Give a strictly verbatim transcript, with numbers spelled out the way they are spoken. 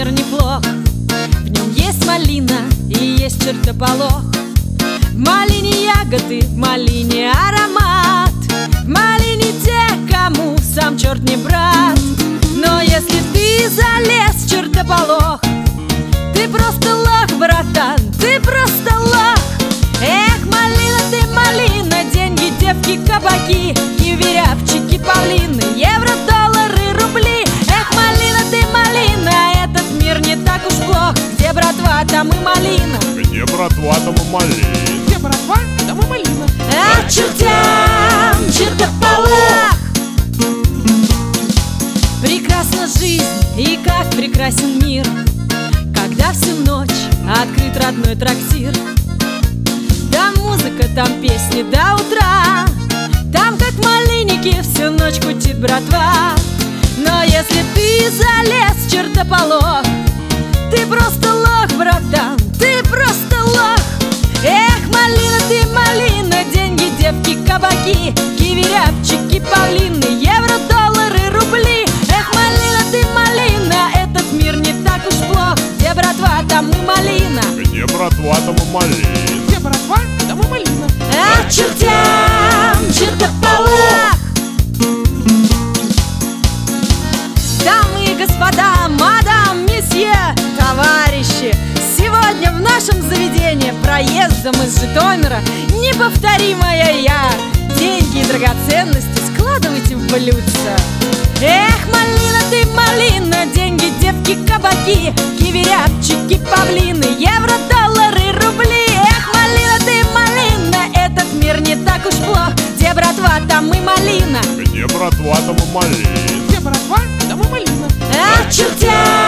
мир неплох. В нем есть малина и есть чертополох. В малине ягоды, в малине аромат. В малине те, кому сам черт не брат. Но если ты залез в чертополох, ты просто лох, братан, ты просто лох. Эх, малина ты, малина, деньги, девки, кабаки, киви, рябчики, павлины, евро, доллары, рубли. Эх, малина ты, малина, этот мир не так уж плох. Где братва, там и малина. Где братва, там и малина. Где братва, там и малина. А чертям чертополох! Прекрасна жизнь и как прекрасен мир, когда всю ночь открыт родной трактир. Там музыка, там песни до утра, там как малинники всю ночь кутит братва. Но если ты залез в чертополох, ты просто лох, братан, ты просто лох. Эх, малина ты, малина, деньги, девки, кабаки, киви, рябчики, павлины, евро, доллары, рубли. Эх, малина ты, малина, этот мир не так уж плох. Где братва, там и малина. Где братва, там и малина. Где братва, там и малина. А чертям чертополох! Дамы и господа, мадам, месье, товарищи, сегодня в нашем заведении проездом из Житомира неповторимая я. Деньги и драгоценности складывайте в блюдца. Эх, малина ты, малина, деньги, девки, кабаки, киви, рябчики, павлины, евро, доллары, рубли. Эх, малина ты, малина, этот мир не так уж плох. Где братва, там и малина. Где братва, там и малина. Где братва, там и малина. А чертям